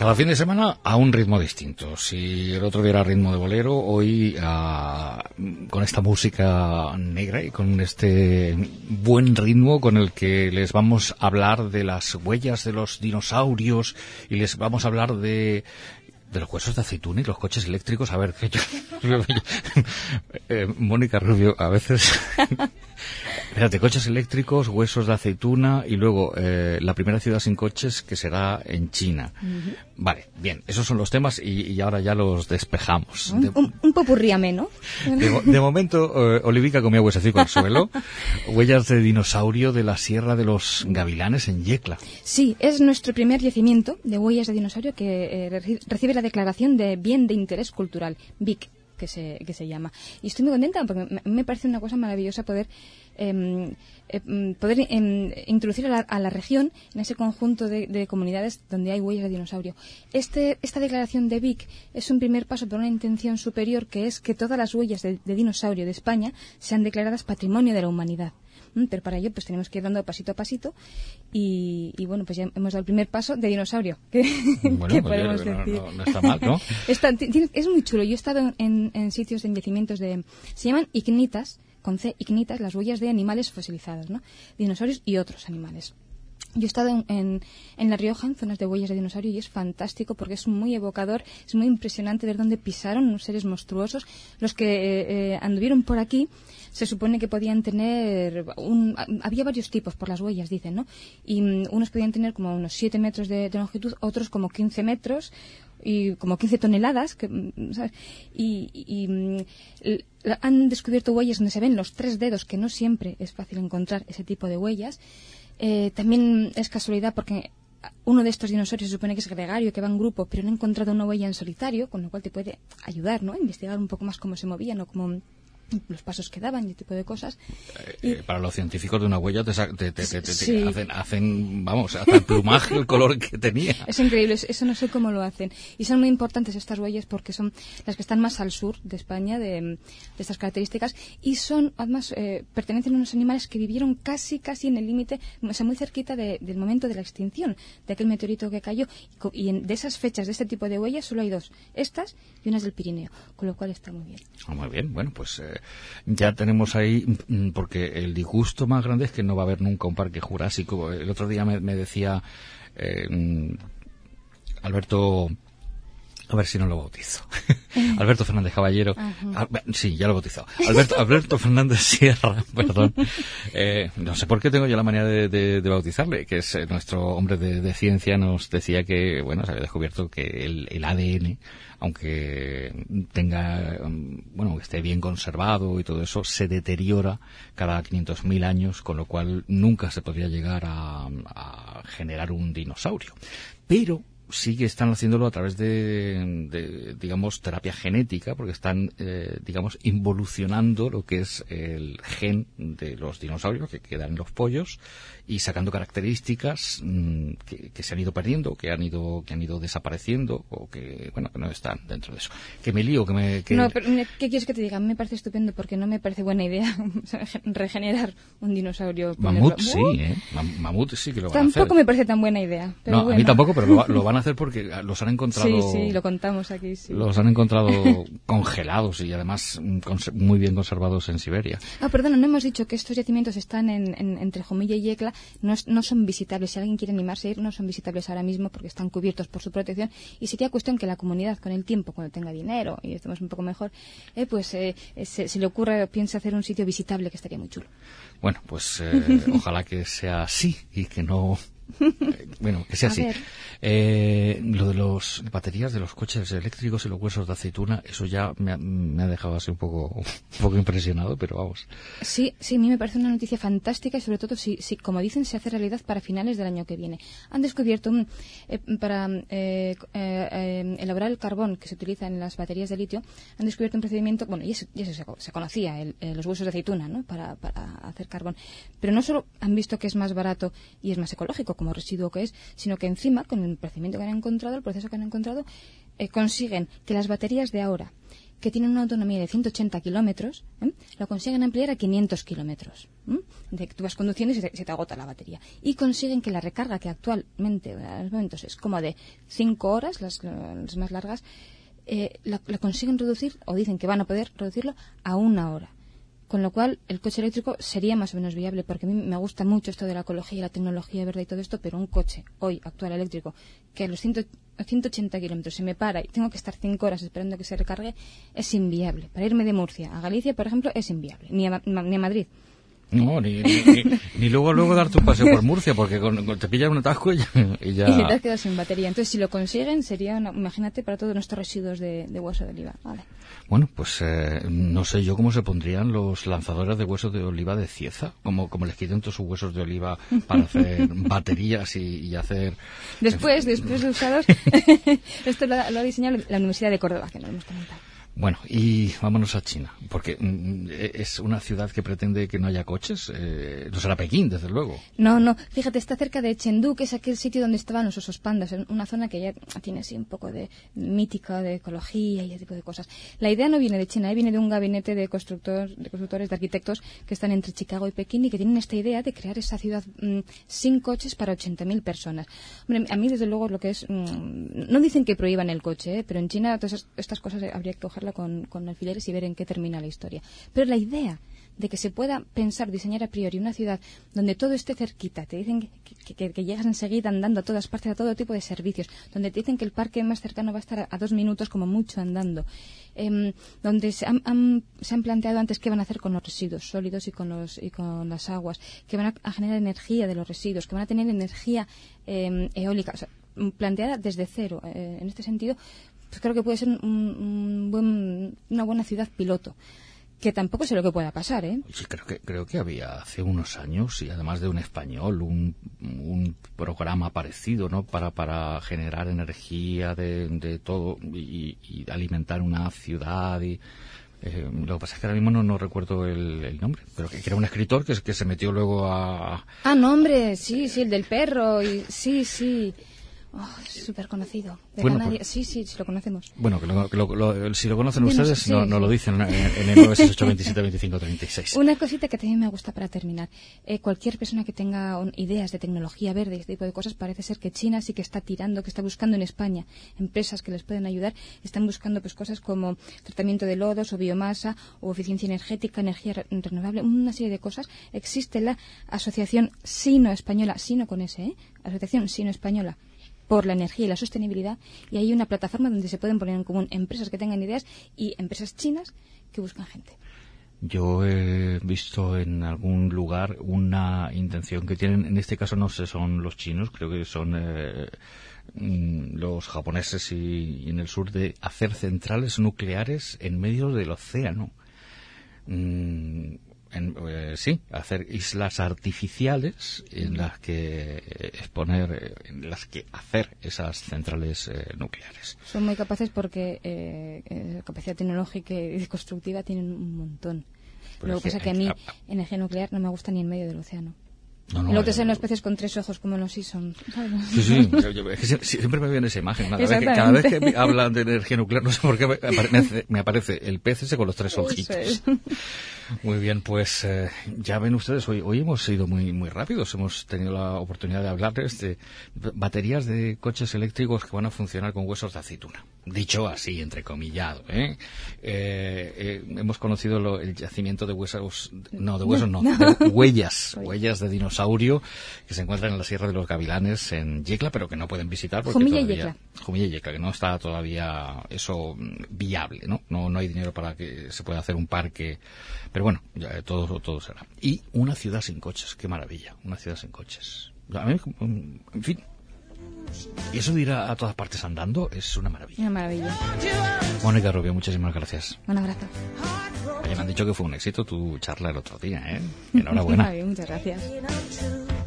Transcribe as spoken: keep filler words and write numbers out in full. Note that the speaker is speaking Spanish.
Cada fin de semana a un ritmo distinto. Si el otro día era ritmo de bolero, hoy a, con esta música negra y con este buen ritmo con el que les vamos a hablar de las huellas de los dinosaurios y les vamos a hablar de de los huesos de aceituna y los coches eléctricos. A ver, que yo, eh, Mónica Rubio, a veces... Espérate, coches eléctricos, huesos de aceituna y luego eh, la primera ciudad sin coches que será en China. Uh-huh. Vale, bien, esos son los temas y, y ahora ya los despejamos. Un, de, un, un popurrí ameno. De, de momento, eh, Olivica comía huesecico al suelo. Huellas de dinosaurio de la Sierra de los Gavilanes en Yecla. Sí, es nuestro primer yacimiento de huellas de dinosaurio que eh, recibe la declaración de Bien de Interés Cultural, B I C, que se, que se llama. Y estoy muy contenta porque me, me parece una cosa maravillosa poder eh, eh, poder eh, introducir a la, a la región en ese conjunto de, de comunidades donde hay huellas de dinosaurio. Este, esta declaración de B I C es un primer paso por una intención superior, que es que todas las huellas de, de dinosaurio de España sean declaradas Patrimonio de la Humanidad. Pero para ello pues tenemos que ir dando pasito a pasito y, y bueno, pues ya hemos dado el primer paso de dinosaurio, que, bueno, que pues podemos no, decir. No, no está mal, ¿no? Está, tiene, es muy chulo. Yo he estado en, en sitios de yacimientos de... Se llaman ignitas, con C, ignitas, las huellas de animales fosilizados, ¿no? Dinosaurios y otros animales. Yo he estado en, en, en La Rioja, en zonas de huellas de dinosaurio, y es fantástico porque es muy evocador, es muy impresionante ver dónde pisaron unos seres monstruosos. Los que eh, eh, anduvieron por aquí se supone que podían tener... Un, había varios tipos por las huellas, dicen, ¿no? Y um, unos podían tener como unos siete metros de, de longitud, otros como quince metros y como quince toneladas, que, ¿sabes? Y... y, y han descubierto huellas donde se ven los tres dedos, que no siempre es fácil encontrar ese tipo de huellas. Eh, también es casualidad porque uno de estos dinosaurios se supone que es gregario, que va en grupo, pero no ha encontrado una huella en solitario, con lo cual te puede ayudar, ¿no? A investigar un poco más cómo se movían o cómo los pasos que daban y ese tipo de cosas. Eh, y, eh, para los científicos de una huella te, te, te, te, te sí. hacen, hacen, vamos, hasta el plumaje, el color que tenía. Es increíble, eso no sé cómo lo hacen. Y son muy importantes estas huellas porque son las que están más al sur de España, de, de estas características, y son, además, eh, pertenecen a unos animales que vivieron casi, casi en el límite, o sea, muy cerquita de, del momento de la extinción, de aquel meteorito que cayó. Y, y en, de esas fechas, de este tipo de huellas, solo hay dos, estas y unas del Pirineo, con lo cual está muy bien. Oh, muy bien, bueno, pues... Eh... Ya tenemos ahí, porque el disgusto más grande es que no va a haber nunca un parque jurásico. El otro día me, me decía eh, Alberto, a ver si no lo bautizo, Alberto Fernández Caballero, a, sí, ya lo he bautizado, Alberto, Alberto Fernández Sierra, perdón, eh, no sé por qué tengo yo la manera de, de, de bautizarle, que es eh, nuestro hombre de, de ciencia, nos decía que, bueno, se había descubierto que el, el A D N, aunque tenga, bueno, que esté bien conservado y todo eso, se deteriora cada quinientos mil años, con lo cual nunca se podría llegar a, a generar un dinosaurio. Pero sí que están haciéndolo a través de, de digamos, terapia genética, porque están, eh, digamos, involucionando lo que es el gen de los dinosaurios que quedan en los pollos y sacando características mmm, que, que se han ido perdiendo, que han ido que han ido desapareciendo o que, bueno, que no están dentro de eso. Que me lío, que me... Que... No, pero ¿qué quieres que te diga? Me parece estupendo porque no me parece buena idea regenerar un dinosaurio. Mamut sí, ¿eh? Mamut sí que lo van Tampoco a hacer. Tampoco me parece tan buena idea. Pero no, bueno. A mí tampoco, pero lo, lo van a hacer porque los han encontrado... Sí, sí, lo contamos aquí, sí. Los han encontrado congelados y además muy bien conservados en Siberia. Ah, perdona, no hemos dicho que estos yacimientos están en, en, entre Jumilla y Yecla, no, no son visitables. Si alguien quiere animarse a ir, no son visitables ahora mismo porque están cubiertos por su protección y sería cuestión que la comunidad, con el tiempo, cuando tenga dinero y estemos un poco mejor, eh, pues eh, se, se le ocurra, piense hacer un sitio visitable, que estaría muy chulo. Bueno, pues eh, ojalá que sea así y que no... Eh, bueno, que sea a así. Eh, lo de las baterías de los coches eléctricos y los huesos de aceituna, eso ya me ha, me ha dejado así un poco, un poco impresionado, pero vamos. Sí, sí, a mí me parece una noticia fantástica y sobre todo si, si como dicen, se hace realidad para finales del año que viene. Han descubierto eh, para eh, eh, eh, elaborar el carbón que se utiliza en las baterías de litio, han descubierto un procedimiento, bueno, y eso, y eso se, se conocía, el, eh, los huesos de aceituna, ¿no? Para, para hacer carbón. Pero no solo han visto que es más barato y es más ecológico, como residuo que es, sino que encima, con el procedimiento que han encontrado, el proceso que han encontrado, eh, consiguen que las baterías de ahora, que tienen una autonomía de ciento ochenta kilómetros, ¿eh? lo consiguen ampliar a quinientos kilómetros. ¿eh? De que tú vas conduciendo y se te, se te agota la batería. Y consiguen que la recarga, que actualmente en los momentos es como de cinco horas, las, las más largas, eh, la, la consiguen reducir, o dicen que van a poder reducirlo a una hora. Con lo cual, el coche eléctrico sería más o menos viable, porque a mí me gusta mucho esto de la ecología y la tecnología verde y todo esto, pero un coche, hoy, actual, eléctrico, que a los ciento ochenta kilómetros se me para y tengo que estar cinco horas esperando que se recargue, es inviable. Para irme de Murcia a Galicia, por ejemplo, es inviable, ni a, ni a Madrid. No, ni, ni, ni, ni luego luego darte un paseo por Murcia, porque con, con, te pillan un atasco y ya... Y, ya... y te has quedado sin batería. Entonces, si lo consiguen, sería, una, imagínate, para todos nuestros residuos de, de hueso de oliva. Vale. Bueno, pues eh, no sé yo cómo se pondrían los lanzadores de hueso de oliva de Cieza, como, como les quiten todos sus huesos de oliva para hacer baterías y, y hacer... Después, después de usados, esto lo, lo ha diseñado la Universidad de Córdoba, que no lo hemos comentado. Bueno, y vámonos a China, porque mm, es una ciudad que pretende que no haya coches. Eh, no será Pekín, desde luego. No, no. Fíjate, está cerca de Chengdu, que es aquel sitio donde estaban los osos pandas, en una zona que ya tiene así un poco de mítica, de ecología y ese tipo de cosas. La idea no viene de China, ¿eh? Viene de un gabinete de, constructor, de constructores, de arquitectos que están entre Chicago y Pekín y que tienen esta idea de crear esa ciudad mmm, sin coches para ochenta mil personas. Hombre, a mí, desde luego, lo que es... Mmm, no dicen que prohíban el coche, ¿eh? Pero en China todas estas cosas habría que cogerla con, con alfileres y ver en qué termina la historia. Pero la idea de que se pueda pensar, diseñar a priori una ciudad donde todo esté cerquita, te dicen que, que, que llegas enseguida andando a todas partes, a todo tipo de servicios, donde te dicen que el parque más cercano va a estar a, a dos minutos como mucho andando, eh, donde se han, han, se han planteado antes qué van a hacer con los residuos sólidos y con, los, y con las aguas, que van a, a generar energía de los residuos, que van a tener energía eh, eólica, o sea, planteada desde cero. Eh, en este sentido, pues creo que puede ser un, un buen, una buena ciudad piloto. Que tampoco sé lo que pueda pasar, ¿eh? Sí, creo que creo que había hace unos años, y además de un español, un, un programa parecido, ¿no? Para para generar energía de, de todo y, y alimentar una ciudad. Y eh, lo que pasa es que ahora mismo no, no recuerdo el, el nombre, pero que, que era un escritor que, que se metió luego a... Ah, no, hombre, sí, sí, el del perro, y sí, sí... Oh, súper conocido. De bueno, Canarias. Pues, sí, sí, sí lo conocemos. Bueno, que lo, que lo, lo, si lo conocen Yo no ustedes, sé, no, sí, no sí. lo dicen en, en el nueve seis ocho veintisiete veinticinco treinta y seis. Una cosita que también me gusta para terminar. Eh, cualquier persona que tenga un, ideas de tecnología verde y este tipo de cosas, parece ser que China sí que está tirando, que está buscando en España empresas que les pueden ayudar. Están buscando pues cosas como tratamiento de lodos o biomasa o eficiencia energética, energía re renovable, una serie de cosas. Existe la Asociación Sino-Española, Sino con S, ¿eh? Asociación Sino-Española por la energía y la sostenibilidad, y hay una plataforma donde se pueden poner en común empresas que tengan ideas y empresas chinas que buscan gente. Yo he visto en algún lugar una intención que tienen, en este caso no sé, son los chinos, creo que son eh, los japoneses y, y en el sur, de hacer centrales nucleares en medio del océano. Mm, En, eh, sí, hacer islas artificiales en las que exponer, eh, en las que hacer esas centrales eh, nucleares. Son muy capaces porque eh, eh, capacidad tecnológica y constructiva tienen un montón. Pero Lo que pasa es que a mí a, a, energía nuclear no me gusta ni en medio del océano. No, no, lo que eh, son los peces con tres ojos como los Ison. Sí, sí, yo, es que siempre me viene esa imagen. Cada vez, que, cada vez que hablan de energía nuclear, no sé por qué me aparece, me aparece el pez ese con los tres ojitos. Es. Muy bien, pues eh, ya ven ustedes, hoy hoy hemos sido muy muy rápidos. Hemos tenido la oportunidad de hablarles de baterías de coches eléctricos que van a funcionar con huesos de aceituna. Dicho así, entrecomillado, ¿eh? eh, eh hemos conocido lo, el yacimiento de huesos, no, de huesos no, de huellas, huellas de dinosaurio que se encuentran en la Sierra de los Gavilanes, en Yecla, pero que no pueden visitar porque Jumilla todavía, y Yecla. Jumilla y Yecla, que no está todavía eso viable, ¿no? No, no hay dinero para que se pueda hacer un parque, pero bueno, ya todo, todo será. Y una ciudad sin coches, qué maravilla, una ciudad sin coches. A mí, en fin. Y eso de ir a, a todas partes andando es una maravilla. Una maravilla. Mónica Rubio, muchísimas gracias. Un abrazo. Oye, me han dicho que fue un éxito tu charla el otro día, ¿eh? Enhorabuena. Muchas gracias.